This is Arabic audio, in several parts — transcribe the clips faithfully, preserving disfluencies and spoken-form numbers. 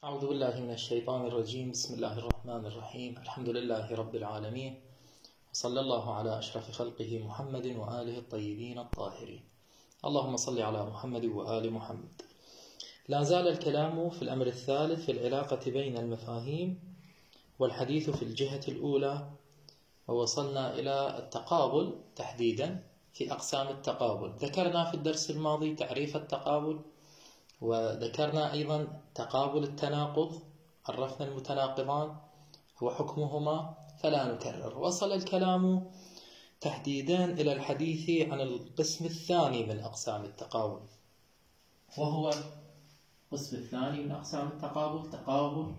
أعوذ بالله من الشيطان الرجيم. بسم الله الرحمن الرحيم. الحمد لله رب العالمين، وصلى الله على أشرف خلقه محمد وآله الطيبين الطاهرين. اللهم صل على محمد وآل محمد. لا زال الكلام في الأمر الثالث في العلاقة بين المفاهيم والحديث في الجهة الأولى، ووصلنا إلى التقابل تحديدا في أقسام التقابل. ذكرنا في الدرس الماضي تعريف التقابل، وذكرنا أيضا تقابل التناقض، عرفنا المتناقضان وحكمهما فلا نكرر. وصل الكلام تحديدا إلى الحديث عن القسم الثاني من أقسام التقابل، وهو القسم الثاني من أقسام التقابل تقابل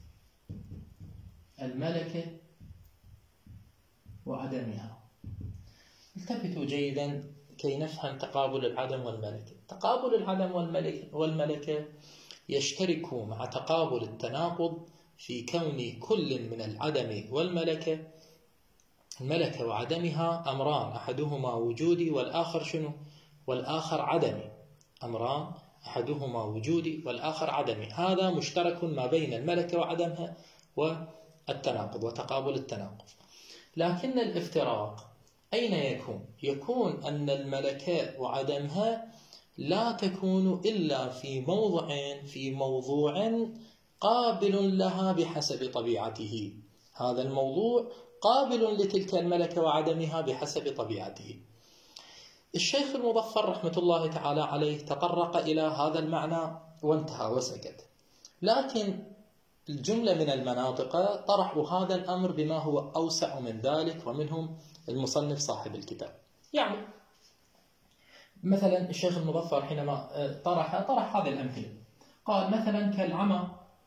الملكة وعدمها. التفتوا جيدا كي نفهم تقابل العدم والملكة. تقابل العدم والملكة, والملكة يشترك مع تقابل التناقض في كون كل من العدم والملكة الملكة وعدمها أمران، أحدهما وجودي والآخر شنو؟ والآخر عدمي. أمران أحدهما وجودي والآخر عدمي، هذا مشترك ما بين الملكة وعدمها والتناقض وتقابل التناقض. لكن الافتراق أين يكون؟ يكون أن الملكة وعدمها لا تكون إلا في موضع في موضوع قابل لها بحسب طبيعته. هذا الموضوع قابل لتلك الملكة وعدمها بحسب طبيعته. الشيخ المظفر رحمة الله تعالى عليه تطرق إلى هذا المعنى وانتهى وسكت، لكن الجملة من المناطق طرحوا هذا الأمر بما هو أوسع من ذلك، ومنهم المصنف صاحب الكتاب. يعني مثلا الشيخ المظفر حينما طرح طرح هذه الأمثلة قال مثلا كالعمى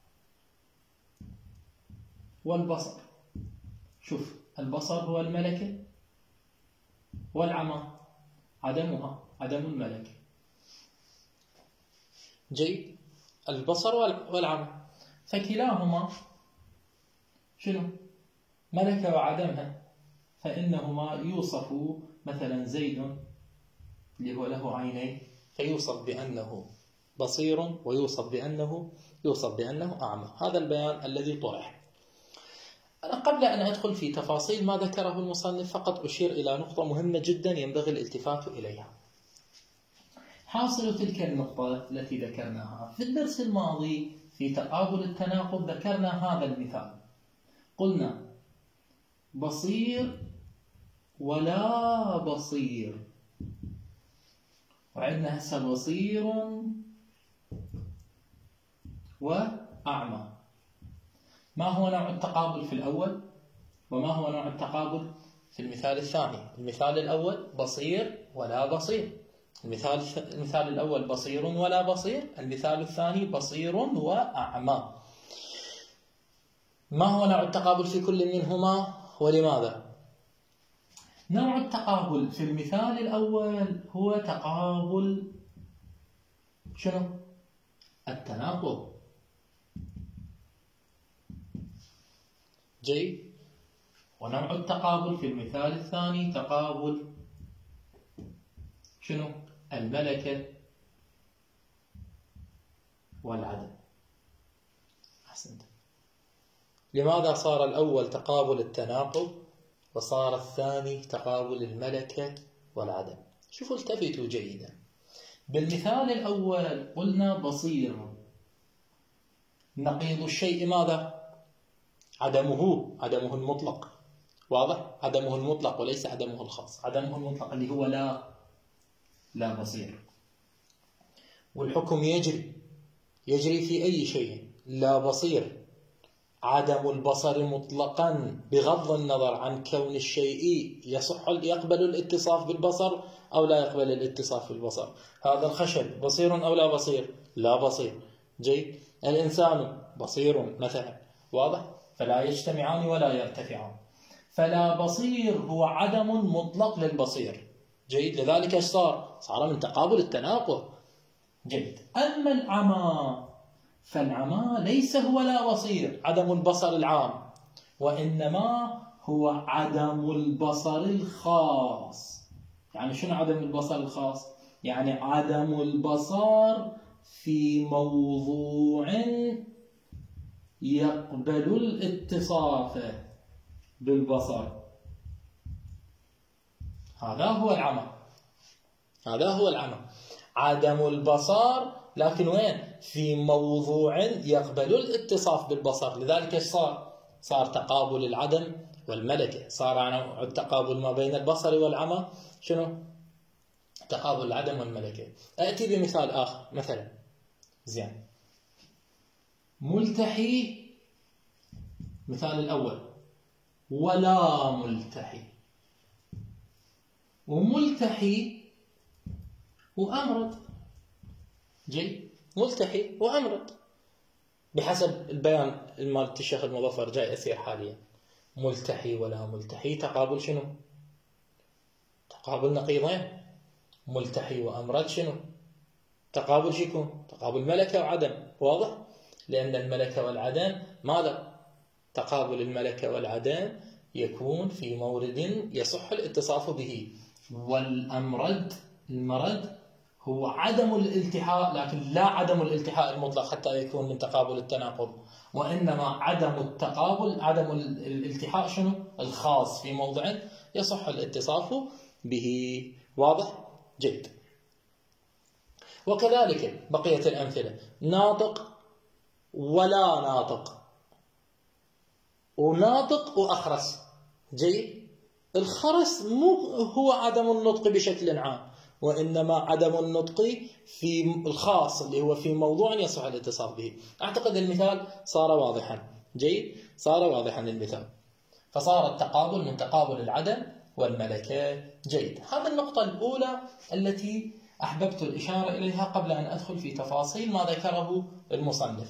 والبصر. شوف، البصر هو الملكة والعمى عدمها عدم الملكة. جيد، البصر والعمى فكلاهما شنو؟ ملكة وعدمها، فإنهما يوصف مثلا زيد اللي هو له عينين فيوصف بأنه بصير، ويوصف بأنه يوصف بأنه أعمى. هذا البيان الذي طرح. أنا قبل أن أدخل في تفاصيل ما ذكره المصنف فقط أشير إلى نقطة مهمة جدا ينبغي الالتفات إليها. حاصل تلك النقطة التي ذكرناها في الدرس الماضي في تقابل التناقض، ذكرنا هذا المثال، قلنا بصير ولا بصير، وعندنا هسه بصير وأعمى. ما هو نوع التقابل في الأول وما هو نوع التقابل في المثال الثاني؟ المثال الأول بصير ولا بصير، المثال المثال الأول بصير ولا بصير، المثال الثاني بصير وأعمى. ما هو نوع التقابل في كل منهما ولماذا؟ نوع التقابل في المثال الأول هو تقابل شنو؟ التناقض. جيد. ونوع التقابل في المثال الثاني تقابل شنو؟ الملكة والعدم. أحسنت. لماذا صار الأول تقابل التناقض وصار الثاني تقابل الملكة والعدم؟ شوفوا، التفتوا جيدا. بالمثال الأول قلنا بصير، نقيض الشيء ماذا؟ عدمه، عدمه المطلق. واضح؟ عدمه المطلق وليس عدمه الخاص. عدمه المطلق اللي هو لا لا بصير. والحكم يجري يجري في أي شيء لا بصير. عدم البصر مطلقا بغض النظر عن كون الشيء يصح يقبل الاتصاف بالبصر أو لا يقبل الاتصاف بالبصر. هذا الخشب بصير أو لا بصير؟ لا بصير. جيد. الإنسان بصير مثلا. واضح؟ فلا يجتمعان ولا يرتفعان. فلا بصير هو عدم مطلق للبصير. جيد. لذلك ايش صار؟ صار من تقابل التناقض. جيد. أما العمى فالعمى ليس هو لا بصير عدم البصر العام، وإنما هو عدم البصر الخاص. يعني شنو عدم البصر الخاص؟ يعني عدم البصر في موضوع يقبل الاتصاف بالبصر. هذا هو العمى، هذا هو العمى، عدم البصر، لكن وين؟ في موضوع يقبل الاتصاف بالبصر. لذلك ايش صار؟ صار تقابل العدم والملكة، صار يعني التقابل ما بين البصر والعمى شنو؟ تقابل العدم والملكة. أأتي بمثال آخر، مثلا زين ملتحي، مثال الأول ولا ملتحي، وملتحي وأمرض. جيد، ملتحي وأمرض بحسب البيان مال الشيخ المظفر جاي أسير حاليا. ملتحي ولا ملتحي تقابل شنو؟ تقابل نقيضين. ملتحي وأمرض شنو؟ تقابل شيكون؟ تقابل ملكة وعدم. واضح؟ لأن الملكة والعدم ماذا؟ تقابل الملكة والعدم يكون في مورد يصح الاتصاف به. والأمرد، المرض هو عدم الالتحاء، لكن لا عدم الالتحاء المطلق حتى يكون من تقابل التناقض، وإنما عدم التقابل، عدم الالتحاء شنو؟ الخاص في موضع يصح الاتصاف به. واضح؟ جيد. وكذلك بقية الأمثلة، ناطق ولا ناطق، وناطق وأخرس. جيد، الخرس مو هو عدم النطق بشكل عام، وإنما عدم النطق في الخاص اللي هو في موضوع يصح الاتصاف به. أعتقد المثال صار واضحا. جيد، صار واضحا المثال، فصار التقابل من تقابل العدم والملكة. جيد، هذه النقطة الأولى التي أحببت الإشارة إليها قبل أن أدخل في تفاصيل ما ذكره المصنف.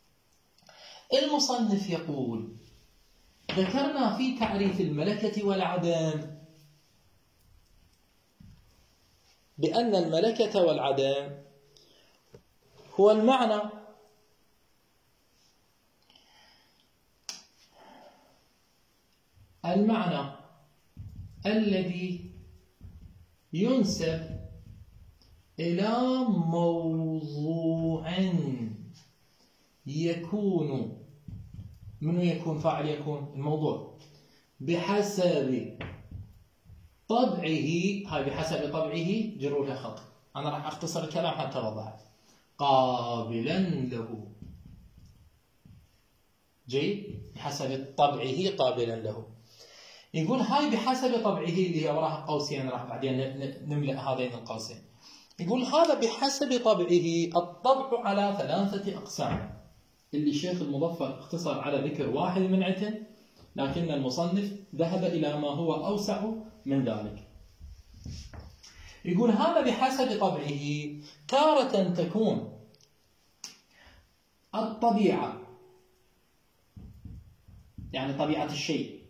المصنف يقول: ذكرنا في تعريف الملكة والعدم بأن الملكة والعدم هو المعنى المعنى الذي ينسب إلى موضوع يكون، منو يكون؟ فاعل يكون الموضوع، بحسب طبعه. هاي بحسب طبعه جرولها خط، أنا راح أختصر الكلام حتى أوضح. قابلا له. جيد، بحسب طبعه قابلا له. يقول هاي بحسب طبعه اللي هي وراها قوسين، راح بعدين نملأ هذين القوسين. يقول هذا بحسب طبعه. الطبع على ثلاثة أقسام، اللي الشيخ المظفر اختصر على ذكر واحد منعته، لكن المصنف ذهب إلى ما هو أوسع من ذلك. يقول هذا بحسب طبعه، تارة تكون الطبيعة، يعني طبيعة الشيء،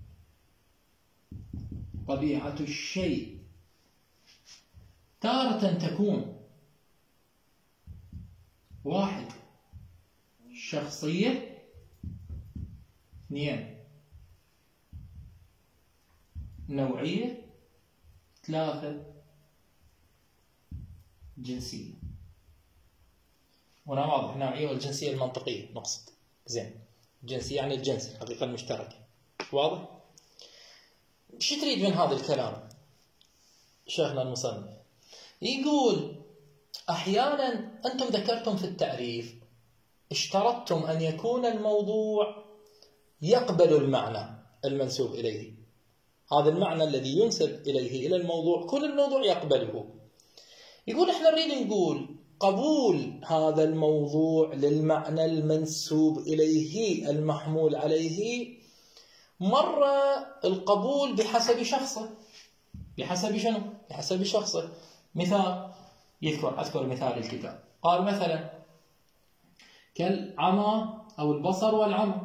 طبيعة الشيء تارة تكون واحد شخصية، اثنين نوعية، ثلاثة جنسية. هنا واضح النوعية والجنسية المنطقية نقصد. زين، الجنسية يعني الجنس، الحقيقة المشتركة. واضح؟ شو تريد من هذا الكلام شيخنا المصنف؟ يقول أحيانا أنتم ذكرتم في التعريف اشترطتم أن يكون الموضوع يقبل المعنى المنسوب إليه. هذا المعنى الذي ينسب إليه إلى الموضوع كل الموضوع يقبله. يقول احنا نريد نقول قبول هذا الموضوع للمعنى المنسوب إليه المحمول عليه، مرة القبول بحسب شخصه. بحسب شنو؟ بحسب شخصه. مثال يذكر، أذكر مثال الكتاب، قال مثلا كالعمى أو البصر والعمى.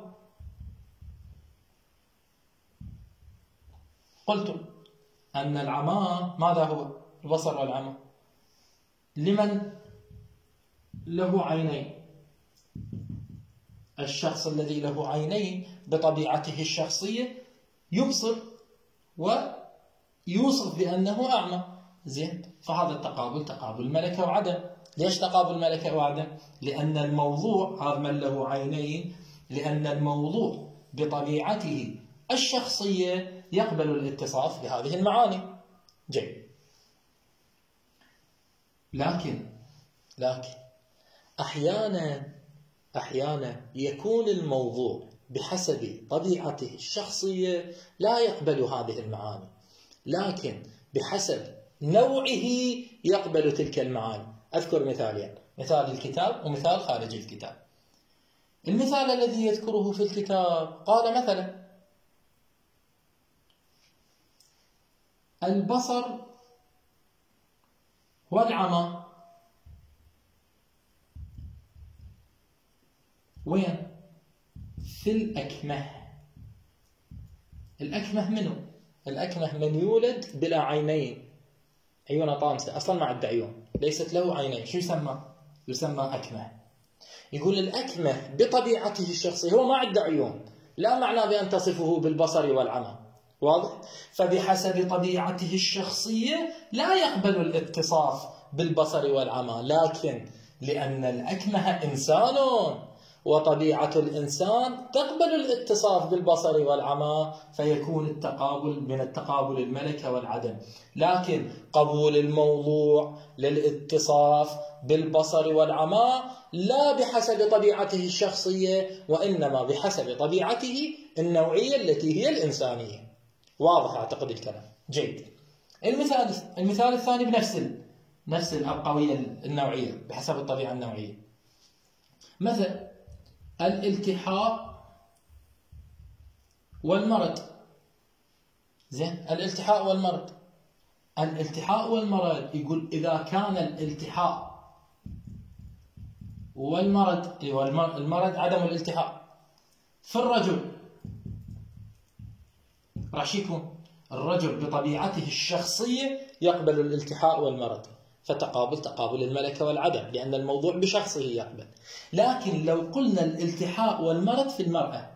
قلت أن العمى ماذا هو؟ البصر والعمى. لمن له عينين؟ الشخص الذي له عينين بطبيعته الشخصية يبصر ويوصف بأنه أعمى. زين، فهذا التقابل تقابل ملكة وعدم. ليش تقابل ملكة وعدم؟ لأن الموضوع هذا من له عينين لأن الموضوع بطبيعته الشخصية يقبل الاتصاف بهذه المعاني. جيد. لكن لكن أحيانا أحيانا يكون الموضوع بحسب طبيعته الشخصية لا يقبل هذه المعاني، لكن بحسب نوعه يقبل تلك المعاني. أذكر مثالين، مثال الكتاب ومثال خارج الكتاب. المثال الذي يذكره في الكتاب قال مثلا: البصر والعمى. وين؟ في الأكمه. الأكمه منه؟ الأكمه من يولد بلا عينين، عيونه طامسة، أصلا ما عنده عيون، ليست له عينين، شو يسمى؟ يسمى أكمه. يقول الأكمه بطبيعته الشخصية هو ما عنده عيون، لا معنى بأن تصفه بالبصر والعمى، واضح؟ فبحسب طبيعته الشخصية لا يقبل الاتصاف بالبصر والعمى، لكن لأن الأكمه إنسان وطبيعة الإنسان تقبل الاتصاف بالبصر والعمى، فيكون التقابل من التقابل الملكة والعدم. لكن قبول الموضوع للاتصاف بالبصر والعمى لا بحسب طبيعته الشخصية، وإنما بحسب طبيعته النوعية التي هي الإنسانية. واضح أعتقد الكلام. جيد. المثال المثال الثاني بنفس نفس الأبقوية النوعية بحسب الطبيعة النوعية. مثل الالتحاء والمرض. زين، الالتحاء والمرض. الالتحاء والمرض يقول إذا كان الالتحاء والمرض، المرض عدم الالتحاء في الرجل، راح يكون الرجل بطبيعته الشخصية يقبل الالتحاء والمرض، فتقابل تقابل الملكة والعدم، لأن الموضوع بشخصه يقبل. لكن لو قلنا الالتحاء والمرض في المرأة،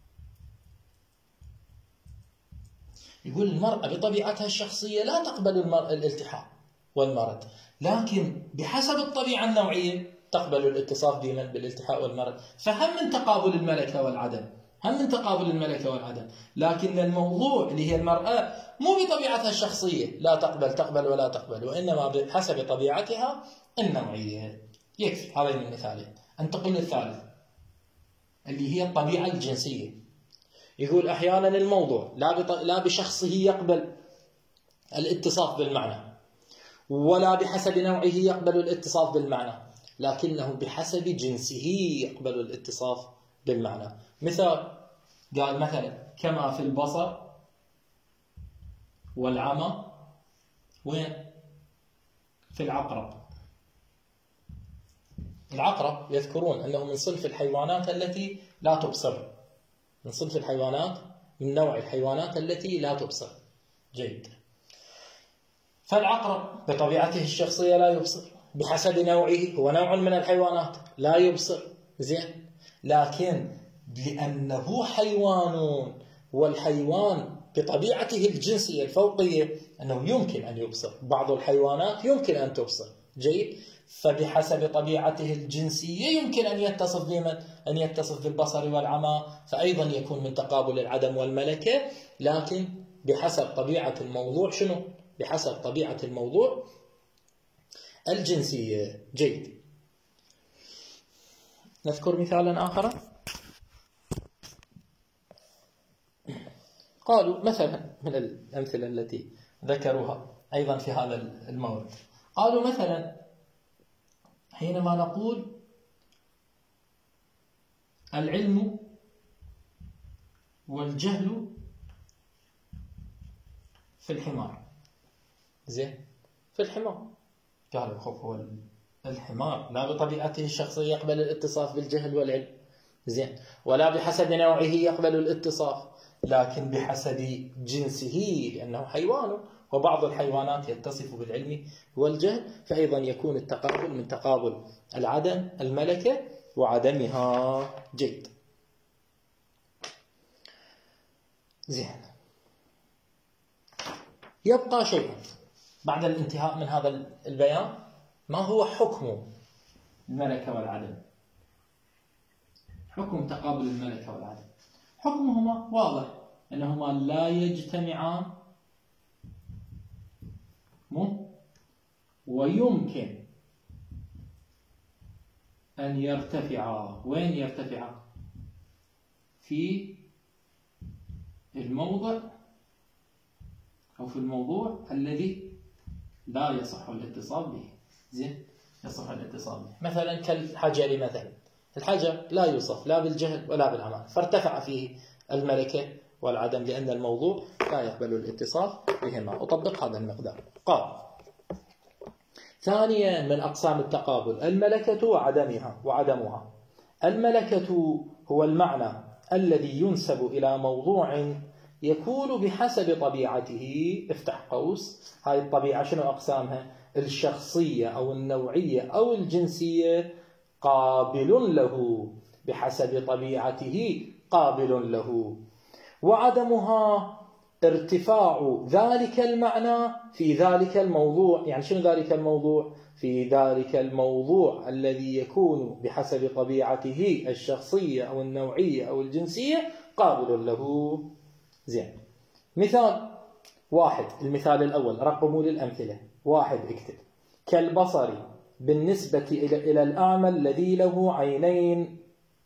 يقول المرأة بطبيعتها الشخصية لا تقبل الالتحاء والمرض، لكن بحسب الطبيعة النوعية تقبل الاتصاف بمن بالالتحاء والمرض، فهم من تقابل الملكة والعدم، هم من تقابل الملكة والعدم. لكن الموضوع اللي هي المرأة مو بطبيعتها الشخصية لا تقبل تقبل ولا تقبل، وإنما بحسب طبيعتها النوعية. يكفي هذين المثالين. انتقل للثالث اللي هي الطبيعة الجنسية. يقول أحيانا الموضوع لا لا بشخصه يقبل الاتصاف بالمعنى، ولا بحسب نوعه يقبل الاتصاف بالمعنى، لكنه بحسب جنسه يقبل الاتصاف بالمعنى. مثال، قال مثلا: كما في البصر والعمى. وين؟ في العقرب. العقرب يذكرون أنه من صنف الحيوانات التي لا تبصر، من صنف الحيوانات من نوع الحيوانات التي لا تبصر. جيد. فالعقرب بطبيعته الشخصية لا يبصر، بحسب نوعه هو نوع من الحيوانات لا يبصر. زين، لكن لأنه حيوان، والحيوان بطبيعته الجنسية الفوقية أنه يمكن أن يبصر، بعض الحيوانات يمكن أن تبصر. جيد. فبحسب طبيعته الجنسية يمكن أن يتصف بمن؟ أن يتصف بالبصر والعمى، فأيضا يكون من تقابل العدم والملكة، لكن بحسب طبيعة الموضوع. شنو؟ بحسب طبيعة الموضوع الجنسية. جيد. نذكر مثالا آخر. قالوا مثلا من الأمثلة التي ذكروها أيضا في هذا المورد، قالوا مثلا: حينما نقول العلم والجهل في الحمار. زين، في الحمار. قالوا خوف هو الحمار لا بطبيعته الشخصية يقبل الاتصاف بالجهل والعلم، زين، ولا بحسب نوعه يقبل الاتصاف، لكن بحسب جنسه لأنه حيوان، وبعض الحيوانات يتصف بالعلم والجهل، فأيضا يكون التقابل من تقابل العدم الملكة وعدمها. جيد. زين، يبقى شيء بعد الانتهاء من هذا البيان: ما هو حكم الملكة والعدم؟ حكم تقابل الملكة والعدم. حكمهما واضح أنهما لا يجتمعان ويمكن أن يرتفعا. وين يرتفعا؟ في الموضع أو في الموضوع الذي لا يصح الاتصال به. زين، يصح الاتصال به، مثلا كالحجر. مثلا الحجر لا يوصف لا بالجهل ولا بالعمى، فارتفع فيه الملكة والعدم لأن الموضوع لا يقبل الاتصال بهما. أطبق هذا المقدار. قال: ثانيا من أقسام التقابل الملكة وعدمها وعدمها. الملكة هو المعنى الذي ينسب إلى موضوع يكون بحسب طبيعته، افتح قوس، هاي الطبيعة شنو أقسامها؟ الشخصية أو النوعية أو الجنسية، قابل له، بحسب طبيعته قابل له. وعدمها ارتفاع ذلك المعنى في ذلك الموضوع. يعني شنو ذلك الموضوع؟ في ذلك الموضوع الذي يكون بحسب طبيعته الشخصية أو النوعية أو الجنسية قابل له. زين، مثال واحد. المثال الأول، رقموا للأمثلة. واحد، اكتب: كالبصر بالنسبة إلى الأعمى الذي له عينين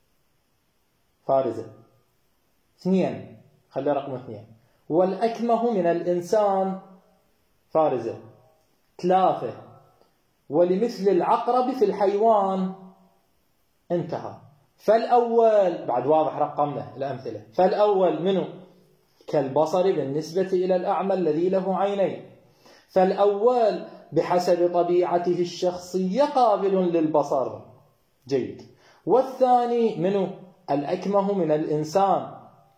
فارزة. اثنين، خلي رقم اثنين، والأكمه من الإنسان فارزة. ثلاثة، ولمثل العقرب في الحيوان. انتهى. فالأول بعد واضح رقمنا الأمثلة. فالأول منه كالبصر بالنسبة إلى الأعمى الذي له عينين. فالأول بحسب طبيعته الشخصية قابل للبصر. جيد. والثاني منه الأكمه من الإنسان،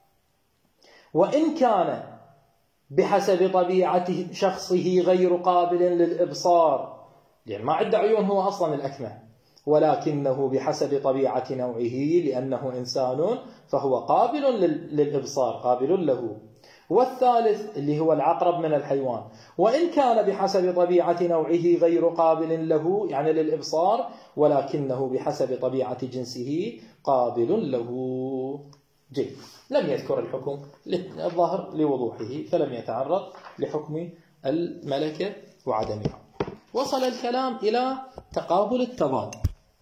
وإن كان بحسب طبيعته شخصه غير قابل للإبصار، يعني ما عنده عيون هو أصلا الأكمه، ولكنه بحسب طبيعة نوعه لأنه إنسان فهو قابل للإبصار، قابل له. والثالث اللي هو العقرب من الحيوان، وإن كان بحسب طبيعة نوعه غير قابل له يعني للإبصار، ولكنه بحسب طبيعة جنسه قابل له. جيد. لم يذكر الحكم الظاهر لوضوحه، فلم يتعرض لحكم الملكة وعدمها. وصل الكلام إلى تقابل التضاد.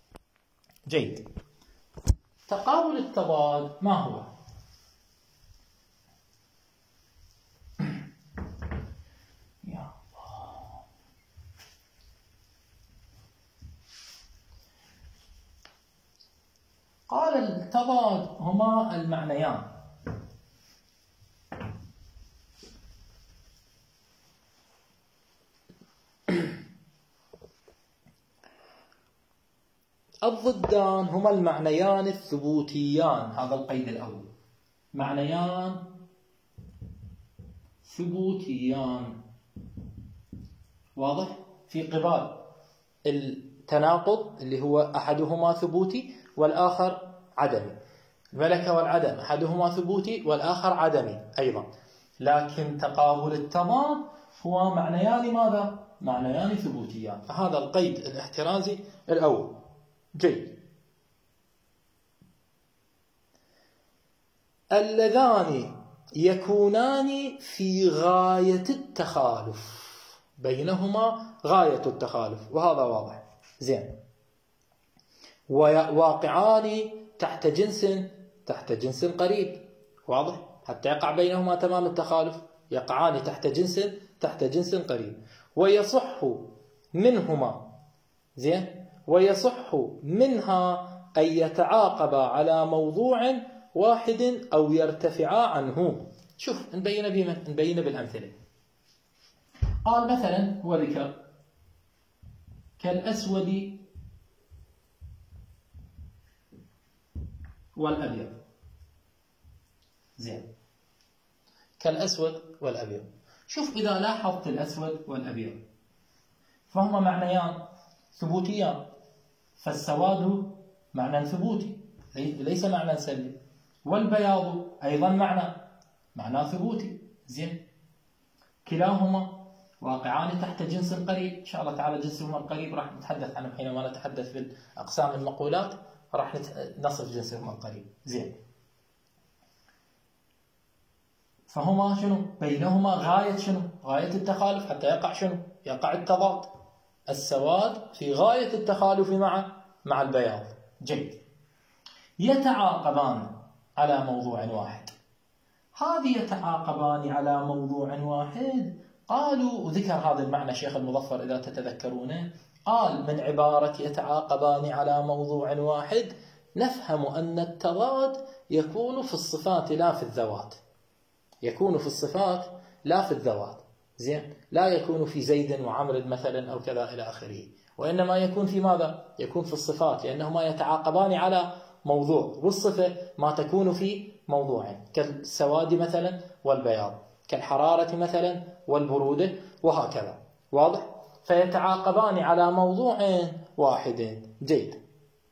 جيد. تقابل التضاد ما هو؟ يا الله. قال التضاد هما المعنيان الضدان، هما المعنيان الثبوتيان. هذا القيد الأول، معنيان ثبوتيان، واضح؟ في قبال التناقض اللي هو أحدهما ثبوتي والآخر عدمي. الملكة والعدم أحدهما ثبوتي والآخر عدمي أيضا، لكن تقابل التضاد هو معنيان ماذا؟ معنيان ثبوتيان. فهذا القيد الاحترازي الأول. جيد. اللذان يكونان في غاية التخالف، بينهما غاية التخالف، وهذا واضح. زين. وواقعان تحت جنس تحت جنس قريب، واضح؟ حتى يقع بينهما تمام التخالف يقعان تحت جنس تحت جنس قريب. ويصح منهما زين ويصح منها أن يتعاقبا على موضوع واحد أو يرتفعا عنه. شوف نبين بمن نبين بالأمثلة. قال مثلا هو ذكر كالأسود والأبيض. زين، كالأسود والأبيض. شوف إذا لاحظت الأسود والأبيض فهما معنيان ثبوتيان، فالسواد معنى ثبوتي ليس معنى سلبي، والبياض أيضا معنى معنى ثبوتي. زين، كلاهما واقعان تحت جنس قريب. إن شاء الله تعالى جنسهما القريب راح نتحدث عنه حينما نتحدث بالأقسام المقولات راح نصف جنسهما قريب. زين، فهما شنو؟ بينهما غاية شنو؟ غاية التخالف حتى يقع شنو؟ يقع التضاد. السواد في غاية التخالف مع مع البياض. جيد. يتعاقبان على موضوع واحد. هذه يتعاقبان على موضوع واحد، قالوا، وذكر هذا المعنى شيخ المظفر إذا تتذكرونه، قال من عبارة يتعاقبان على موضوع واحد نفهم أن التضاد يكون في الصفات لا في الذوات. يكون في الصفات لا في الذوات. زين، لا يكون في زيد وعمر مثلا أو كذا إلى آخره، وإنما يكون في ماذا؟ يكون في الصفات، لأنهما يتعاقبان على موضوع، والصفة ما تكون في موضوع، كالسواد مثلا والبياض، كالحرارة مثلا والبرودة، وهكذا. واضح؟ فيتعاقبان على موضوع واحد. جيد.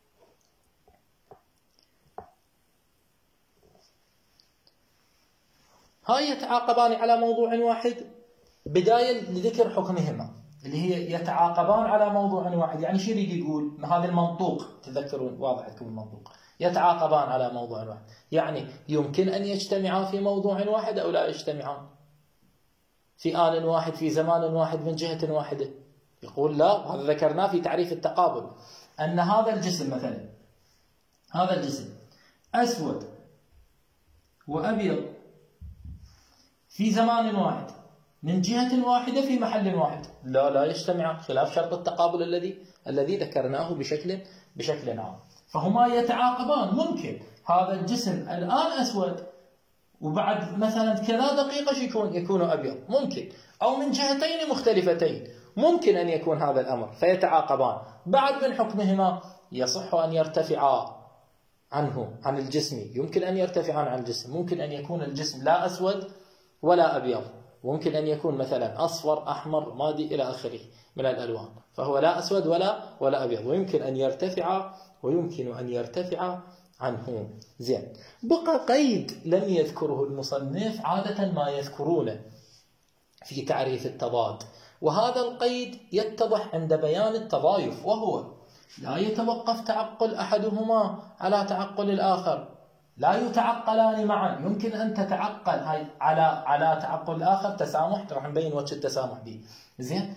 هاي يتعاقبان على موضوع واحد بداية لذكر حكمهما، اللي هي يتعاقبان على موضوع واحد. يعني شو يريد يقول؟ هذا المنطوق، تذكرون واضح لكم المنطوق، يتعاقبان على موضوع واحد، يعني يمكن أن يجتمعا في موضوع واحد أو لا يجتمعان في آن واحد في زمان واحد من جهة واحدة. يقول لا، هذا ذكرناه في تعريف التقابل، أن هذا الجسم مثلا، هذا الجسم أسود وأبيض في زمان واحد من جهة واحدة في محل واحد، لا لا يجتمعان، خلاف شرط التقابل الذي الذي ذكرناه بشكل بشكل عام. فهما يتعاقبان. ممكن هذا الجسم الآن أسود وبعد مثلا كذا دقيقة يكون يكون أبيض، ممكن، أو من جهتين مختلفتين ممكن أن يكون هذا الأمر، فيتعاقبان. بعد من حكمهما يصح أن يرتفعا عنه عن الجسم، يمكن أن يرتفعان عن الجسم، ممكن أن يكون الجسم لا أسود ولا أبيض، ممكن أن يكون مثلا أصفر أحمر رمادي إلى آخره من الألوان، فهو لا أسود ولا ولا أبيض، ويمكن أن يرتفع ويمكن أن يرتفع عنه. زين، بقى قيد لم يذكره المصنف، عادة ما يذكرونه في تعريف التضاد، وهذا القيد يتضح عند بيان التضايف، وهو لا يتوقف تعقل أحدهما على تعقل الآخر، لا يتعقلان معا. يمكن أن تتعقل هاي على على تعقل الآخر تسامح، راح نبين وجه التسامح به. زين،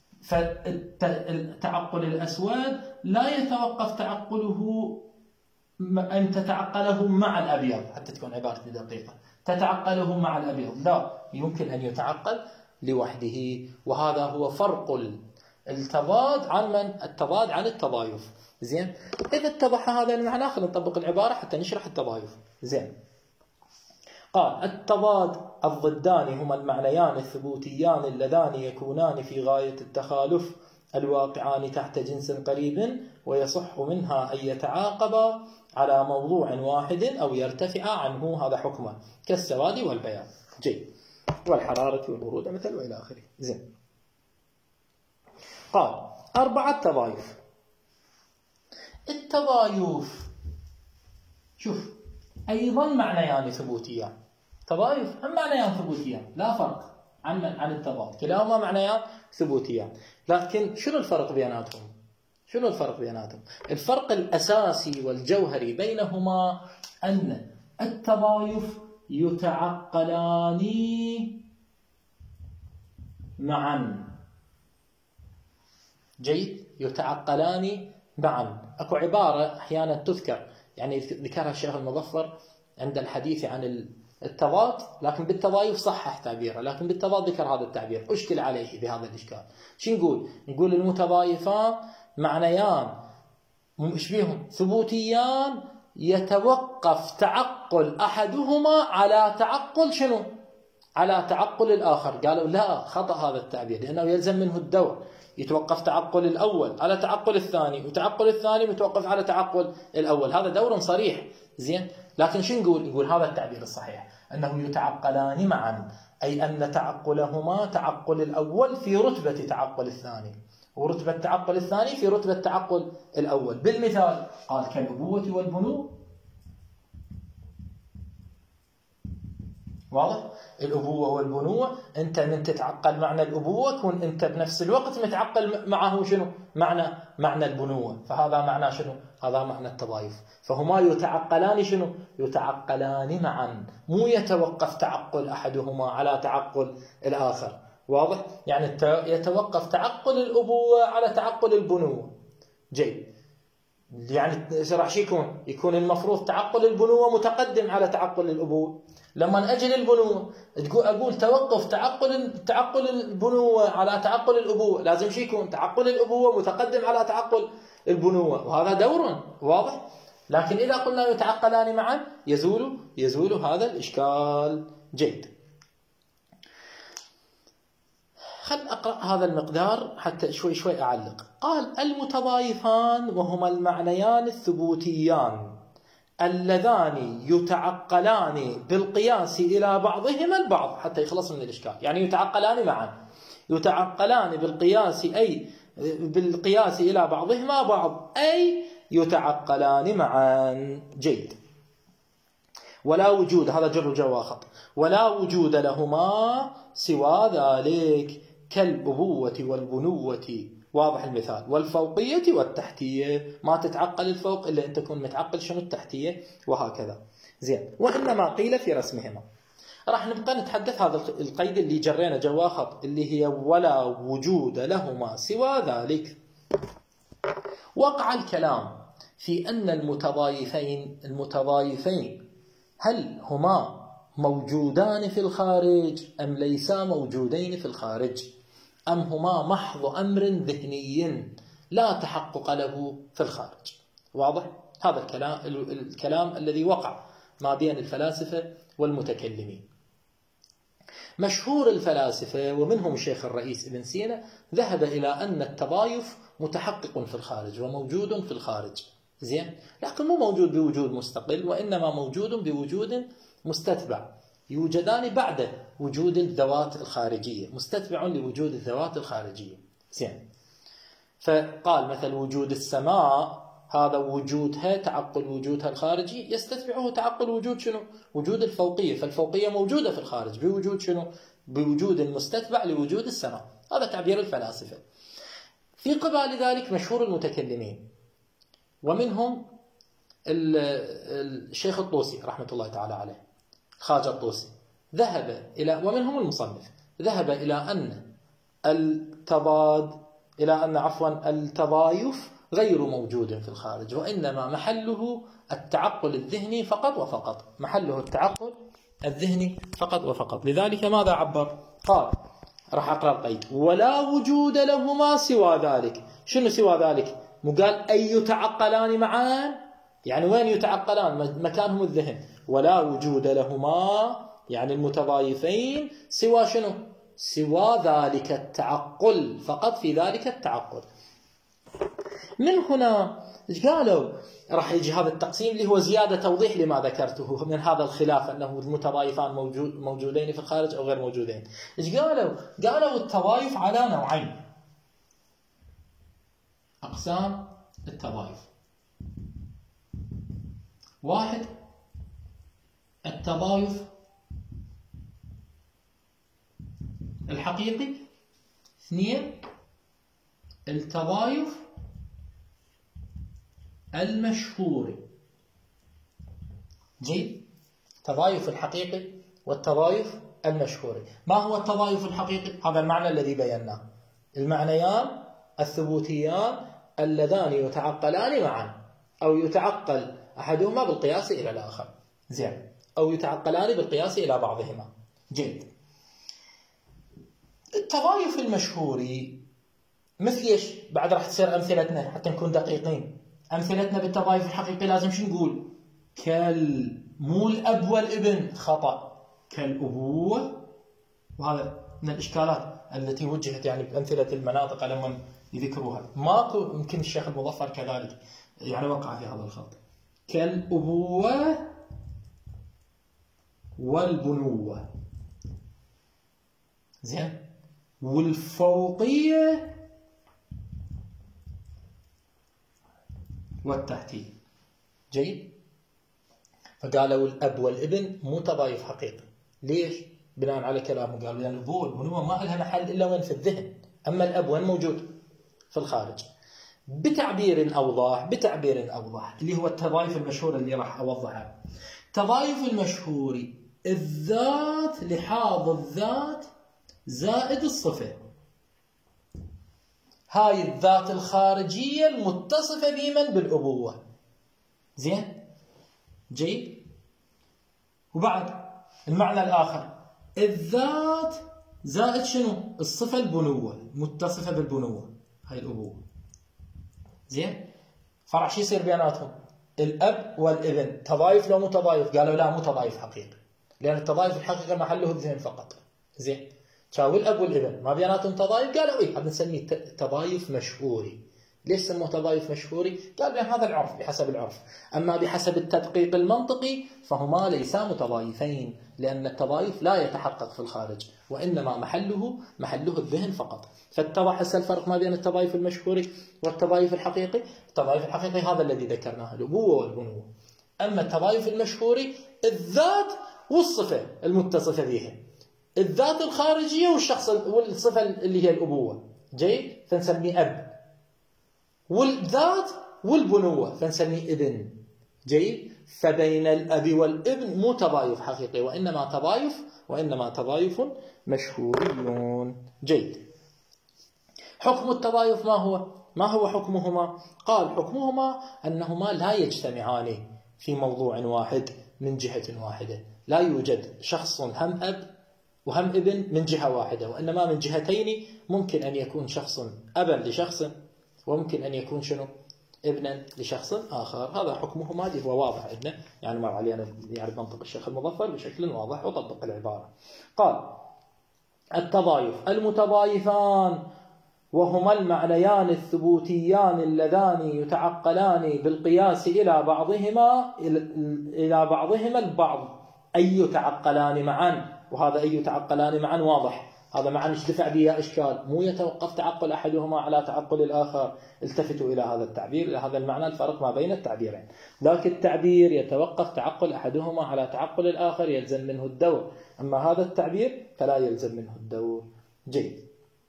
فالتعقل الأسود لا يتوقف تعقله أن تتعقله مع الأبيض، حتى تكون عبارتي دقيقة، تتعقله مع الأبيض، لا، يمكن أن يتعقل لوحده. وهذا هو فرق التضاد عن من التضاد عن التضايف. زين، إذا اتضح هذا المعنى خلينا نطبق العبارة حتى نشرح التضايف. زين، قال التضاد الضدان هما المعنيان الثبوتيان اللذان يكونان في غاية التخالف الواقعان تحت جنس قريب، ويصح منها أن يتعاقبا على موضوع واحد أو يرتفع عنه، هذا حكمه، كالسواد والبياض. جيد، والحرارة والبرودة مثل وإلى آخره. زين، قال أربعة تضايف. التضايف شوف أيضا معنيان ثبوتيان، تضايف هم معنيان ثبوتيان، لا فرق عن عن التضاد، كلاهما معنيان ثبوتيان. لكن شنو الفرق بيناتهم؟ شنو الفرق بيناتهم؟ الفرق الأساسي والجوهري بينهما أن التضايف يتعقلان معا. جيد، يتعقلان معا. اكو عبارة احيانا تذكر، يعني ذكرها الشيخ المظفر عند الحديث عن التضاد، لكن بالتضايف صحح تعبيره، لكن بالتضاد ذكر هذا التعبير، اشكل عليه بهذا الاشكال. شو نقول؟ نقول المتضايفان معنيان مشبههم ثبوتيان، يتوقف تعقل احدهما على تعقل شنو؟ على تعقل الآخر. قالوا لا، خطأ هذا التعبير، لأنه يلزم منه الدور، يتوقف تعقل الأول على تعقل الثاني، وتعقل الثاني متوقف على تعقل الأول، هذا دور صريح. زين، لكن شو نقول؟ نقول هذا التعبير الصحيح، أنه يتعقلان معا، أي أن تعقلهما تعقل الأول في رتبة تعقل الثاني، ورتبة تعقل الثاني في رتبة تعقل الأول. بالمثال قال كالأبوة والبنو. واضح؟ الأبوة والبنوة، أنت من تتعقل معنى الأبوة كون أنت بنفس الوقت متعقل معه شنو؟ معنى معنى البنوة، فهذا معنى شنو؟ هذا معنى التضايف. فهما يتعقلان شنو؟ يتعقلان معا، مو يتوقف تعقل أحدهما على تعقل الآخر. واضح؟ يعني يتوقف تعقل الأبوة على تعقل البنوة. جيد. يعني راح شو يكون؟ يكون المفروض تعقل البنوة متقدم على تعقل الأبوة. لما أجل البنوة أقول توقف تعقل تعقل البنوة على تعقل الأبوة، لازم شو يكون؟ تعقل الأبوة متقدم على تعقل البنوة، وهذا دور واضح. لكن إذا قلنا يتعقلان معا يزول يزول هذا الإشكال. جيد. خل أقرأ هذا المقدار حتى شوي شوي أعلق. قال: المتضايفان وهما المعنيان الثبوتيان اللذان يتعقلان بالقياس إلى بعضهما البعض، حتى يخلص من الإشكال. يعني يتعقلان معا، يتعقلان بالقياس أي بالقياس إلى بعضهما بعض، أي يتعقلان معا. جيد. ولا وجود، هذا جر وجواخط، ولا وجود لهما سوى ذلك كالأبوة والبنوة، واضح المثال، والفوقية والتحتية، ما تتعقل الفوق إلا أن تكون متعقل شنو التحتية، وهكذا. زين. وإنما قيل في رسمهما. راح نبقى نتحدث هذا القيد اللي جرينا جواخط اللي هي ولا وجود لهما سوى ذلك. وقع الكلام في أن المتضايفين المتضايفين هل هما موجودان في الخارج أم ليسا موجودين في الخارج، أم هما محض أمر ذهني لا تحقق له في الخارج. واضح؟ هذا الكلام الكلام الذي وقع ما بين الفلاسفة والمتكلمين. مشهور الفلاسفة ومنهم الشيخ الرئيس ابن سينا ذهب إلى أن التضايف متحقق في الخارج وموجود في الخارج. زين؟ لكن مو موجود بوجود مستقل، وإنما موجود بوجود مستتبع، يوجدان بعد وجود الذوات الخارجية، مستتبع لوجود الذوات الخارجية. زين. فقال مثل وجود السماء هذا وجودها تعقل وجودها الخارجي يستتبعه تعقل وجود شنو؟ وجود الفوقية، فالفوقية موجودة في الخارج بوجود شنو؟ بوجود المستتبع لوجود السماء. هذا تعبير الفلاسفة. في قبال ذلك مشهور المتكلمين ومنهم الشيخ الطوسي رحمة الله تعالى عليه، خواجة الطوسي، ذهب إلى ومنهم المصنف ذهب إلى أن التضاد إلى أن عفوا التضايف غير موجود في الخارج، وإنما محله التعقل الذهني فقط وفقط، محله التعقل الذهني فقط وفقط. لذلك ماذا عبر؟ قال، راح أقرأ القيد: ولا وجود لهما سوى ذلك. شنو سوى ذلك؟ مقال أي يتعقلان معا، يعني وين يتعقلان؟ مكانهم الذهن. ولا وجود لهما يعني المتضايفين سوى شنو؟ سوى ذلك التعقل، فقط في ذلك التعقل. من هنا قالوا راح يجي هذا التقسيم اللي هو زيادة توضيح لما ذكرته من هذا الخلاف أنه المتضايفان موجود موجودين في الخارج أو غير موجودين. إيش قالوا؟ قالوا التضايف على نوعين، أقسام التضايف. واحد التضايف الحقيقي، اثنين التضايف المشهوري. جيد. التضايف الحقيقي والتضايف المشهوري. ما هو التضايف الحقيقي؟ هذا المعنى الذي بيناه، المعنيان الثبوتيان اللذان يتعقلان معا، أو يتعقل أحدهما بالقياس إلى الآخر، زين، أو يتعقلان بالقياس إلى بعضهما. جيد. التضايف المشهوري مثل ايش؟ بعد راح تصير أمثلتنا حتى نكون دقيقين. أمثلتنا بالتضايف الحقيقي لازم شو نقول؟ كال مو الأب والابن، خطأ، كالأبوة. وهذا من الإشكالات التي وجهت يعني بأمثلة المناطق لما يذكروها. ماكو يمكن الشيخ المظفر كذلك يعني وقع في هذا الخط. كالأبوة والبنوة، زين، والفوقية والتحتية. جيد. فقالوا الأب والابن مو تضايف حقيقي. ليش؟ بناء على كلامه قالوا لأن يعني الأبوة والبنوة ما لها محل إلا وين في الذهن، أما الأب وين موجود؟ في الخارج. بتعبير أوضح بتعبير أوضح اللي هو التضايف المشهور اللي راح أوضحه. التضايف المشهور الذات لحاظ الذات زائد الصفة، هاي الذات الخارجية المتصفة بمن؟ بالأبوة. زين؟ جيد؟ وبعد المعنى الآخر الذات زائد شنو؟ الصفة البنوة، متصفة بالبنوة، هاي الأبوة. زين؟ فرع شو يصير بيناتهم؟ الأب والابن تضايف لو مو تضايف؟ قالوا لا مو تضايف حقيقي، لأن التضايف الحقيقة محله الذهن فقط. زين؟ شاو الأب والابن ما بيناتهم تضايف؟ قالوا إيه هذا نسميه تضايف مشهوري. ليش سموه تضايف مشهوري؟ قال بأن هذا العرف بحسب العرف، أما بحسب التدقيق المنطقي فهما ليسا متضايفين، لأن التضايف لا يتحقق في الخارج، وإنما محله محله الذهن فقط. فاتضح هسه الفرق ما بين التضايف المشهوري والتضايف الحقيقي. التضايف الحقيقي هذا الذي ذكرناه، الأبوة والبنوة. أما التضايف المشهوري الذات والصفة المتصفة بها، الذات الخارجية والشخص والصفة اللي هي الأبوة. جيد؟ فنسميه أب، والذات والبنوة فنسميه ابن. جيد؟ فبين الأب والابن مو تضايف حقيقي، وإنما تضايف وإنما تضايف مشهوري. جيد. حكم التضايف ما هو؟ ما هو حكمهما؟ قال حكمهما أنهما لا يجتمعان في موضوع واحد من جهة واحدة، لا يوجد شخص هم أب وهم ابن من جهة واحدة، وإنما من جهتين. ممكن أن يكون شخص أبا لشخص، وممكن أن يكون شنو؟ ابنا لشخص آخر. هذا حكمهما اللي هو واضح عندنا، يعني مر علينا يعني منطق الشيخ المظفر بشكل واضح وطبق العبارة. قال التضايف المتضايفان وهما المعنيان الثبوتيان اللذان يتعقلان بالقياس إلى بعضهما إلى بعضهما البعض، أي يتعقلان معا. وهذا أي يتعقلان معا واضح، هذا معا ايش دفع به إشكال، مو يتوقف تعقل أحدهما على تعقل الآخر. التفتوا إلى هذا التعبير، إلى هذا المعنى، الفرق ما بين التعبيرين. ذاك التعبير يتوقف تعقل أحدهما على تعقل الآخر يلزم منه الدور، أما هذا التعبير فلا يلزم منه الدور. جيد.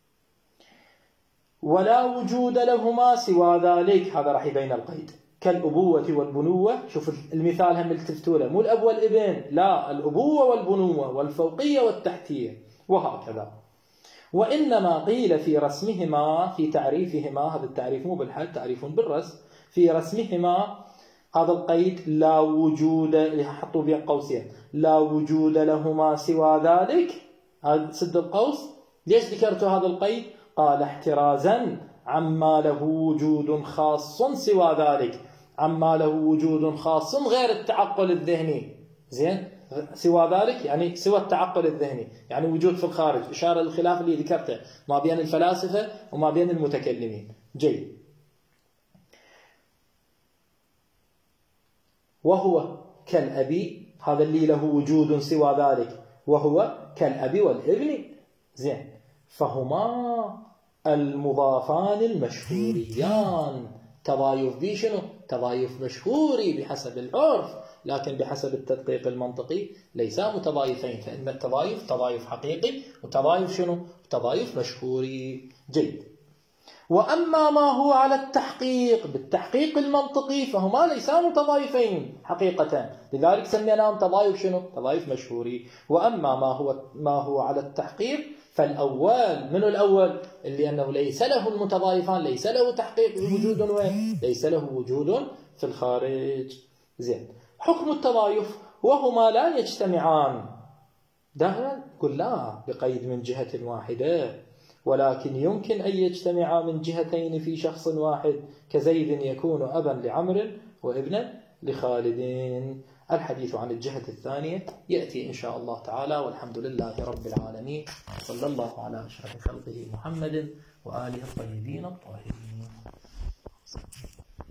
ولا وجود لهما سوى ذلك، هذا راح يبين القيد، كالأبوة والبنوة. شوف المثال هم التفتوا له، مو الأب والابن، لا، الأبوة والبنوة والفوقية والتحتية وهكذا. وإنما قيل في رسمهما، في تعريفهما، هذا التعريف مو بالحد، تعريف بالرسم، في رسمهما هذا القيد لا وجود، حطوا بين قوسين، لا وجود لهما سوى ذلك. هذا سد القوس. ليش ذكرتوا هذا القيد؟ قال احترازا عما له وجود خاص سوى ذلك، عما له وجود خاص غير التعقل الذهني. زين؟ سوى ذلك يعني سوى التعقل الذهني، يعني وجود في الخارج، إشارة للخلاف اللي ذكرته ما بين الفلاسفة وما بين المتكلمين. جيد. وهو كالأبي، هذا اللي له وجود سوى ذلك، وهو كالأبي والابن. زين؟ فهما المضافان المشهوريان. تضايف بي شنو؟ تضايف مشهوري بحسب العرف، لكن بحسب التدقيق المنطقي ليسا متضايفين، فإن التضايف تضايف حقيقي، وتضايف شنو؟ تضايف مشهوري. جيد. وأما ما هو على التحقيق بالتحقيق المنطقي فهما ليسا متضايفين حقيقة، لذلك سميناهم تضايف شنو؟ تضايف مشهوري. وأما ما هو ما هو على التحقيق فالأول، من الأول اللي أنه ليس له المتضايفان، ليس له تحقيق وجود وين؟ ليس له وجود في الخارج. زين. حكم التضايف وهما لا يجتمعان، دائما قل لا بقيد من جهة واحدة، ولكن يمكن أن يجتمعا من جهتين في شخص واحد، كزيد يكون أبا لعمر وابنا لخالد. الحديث عن الجهة الثانية يأتي إن شاء الله تعالى، والحمد لله رب العالمين، صلى الله على أشرف خلقه محمد وآله الطيبين الطاهرين.